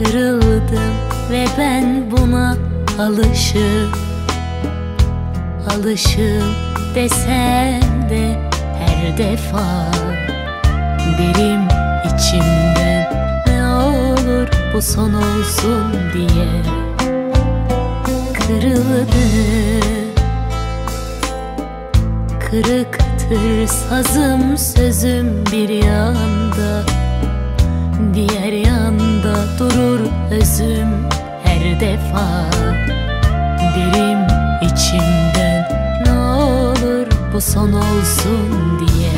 Kırıldım ve ben buna alışım desem de her defa derim içimden, ne olur bu son olsun diye. Kırıktır sazım sözüm bir yanda, diğer yanda durur özüm her defa derim içimden, ne olur bu son olsun diye.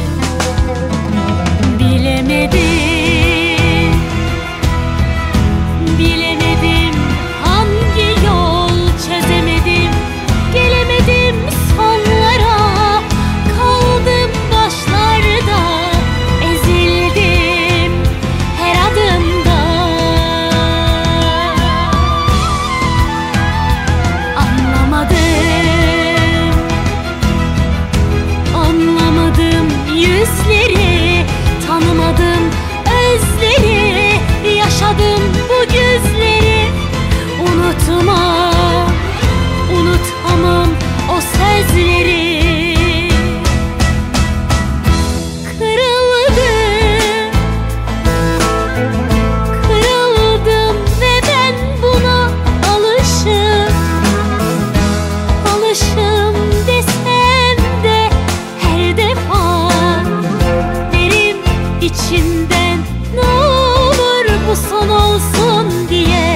Bilemedim hangi yol çözemedim, gelemedim sonlara, kaldım başlarda, ezildim her adımda. Anlamadım yüzleri, tanımadım özleri, yaşadım bu güzleri. Unutamam o sözleri. Kırıldım ve ben buna alışım desem de her defa derim içimden, ne olur bu son olsun diye.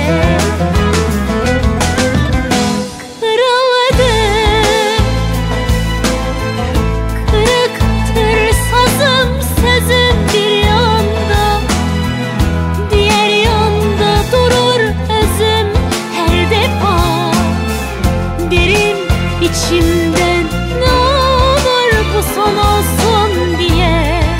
Kırıktır sazım sözüm bir yanda, diğer yanda durur özüm her defa derim içimden, ne olur bu son olsun diye.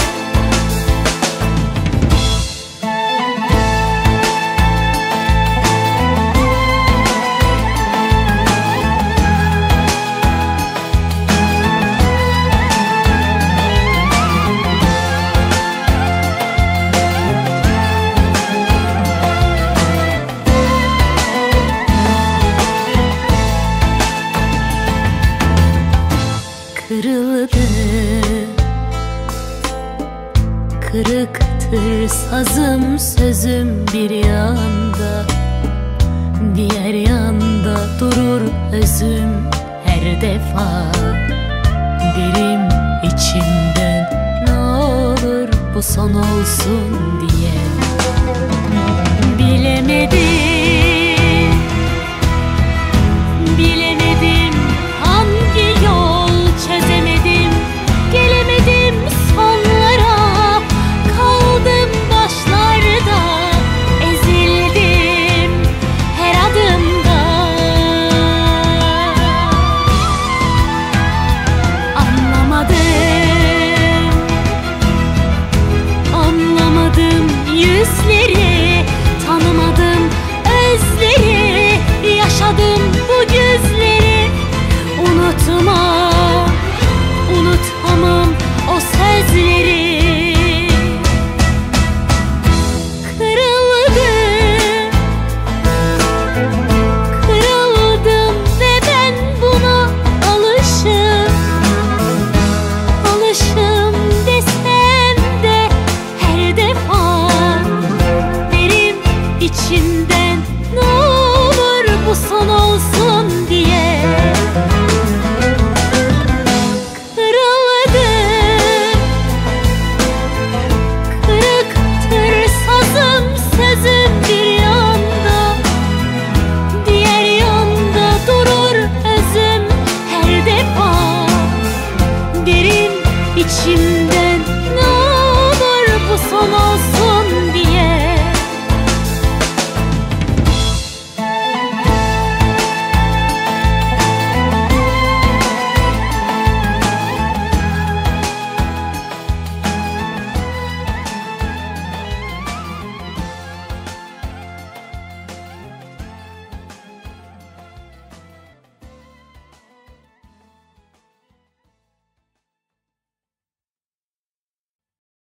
Kırıktır sazım sözüm bir yanda, diğer yanda durur özüm her defa derim içimden, ne olur bu son olsun diye. Bilemedim hangi yol çözemedim, gelemedim sonlara, kaldım başlarda, ezildim her adımda. Anlamadım yüzleri, tanımadım özleri, yaşadım bu güzleri. Unutamam o sözleri. Kırıldım ve ben buna alışım desem de her defa derim içimden,